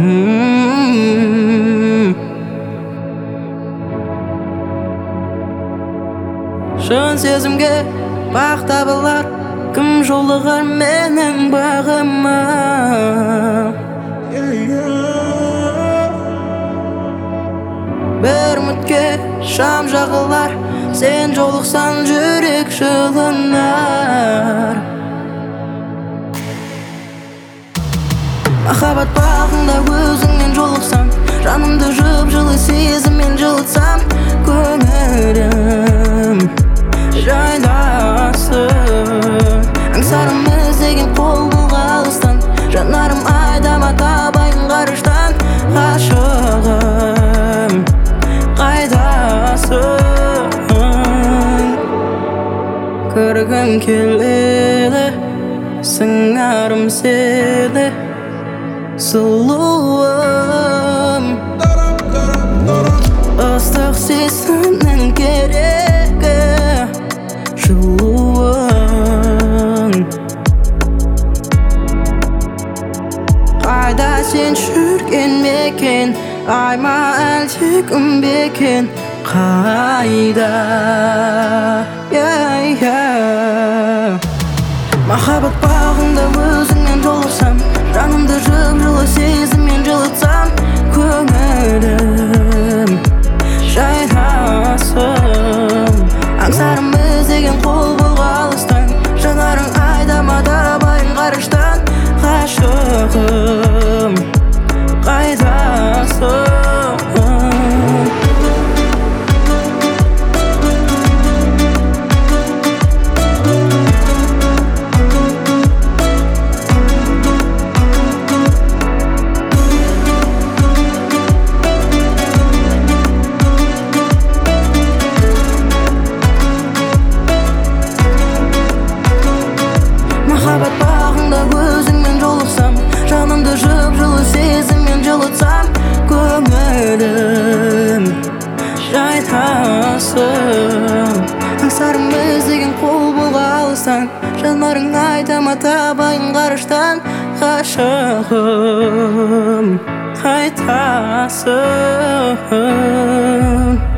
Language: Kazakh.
Шын сезімге бақ табылар, кім жолығар менің бағыма. Бір үмітке шам жағылар, сен жолықсаң жүрек жылынар. Махаббат бағында өзіңмен жолықсам, жанымды жып-жылы сезіммен жылытсам, көңілім жайласын. Аңсарым іздеген қол бұлға алыстан, жанарым айдама табайын ғарыштан. Ғашығым қайдасың? Көргім келеді, сыңарым сені, сұлуым. Ыстық сезімнің керегі, жылуың. Қайда сен жүрген мекен, ай ма әлде күн бекен? Қайда? Махаббат бағында өзіңмен жолықсам, жанымды жып-жылы сезіммен жылытсам, көңілім жайласын. Аңсарым іздеген қол бұлға алыстан, жанарың айдама табайын ғарыштан. Ғашығым қайдасың? Махаббат бағында өзіңмен жолықсам, жанымды жып-жылы сезіммен жылытсам, көңілім жайласын. Аңсарым іздеген қол бұлға алыстан, жанарың айдама табайын ғарыштан. Ғашығым қайдасың?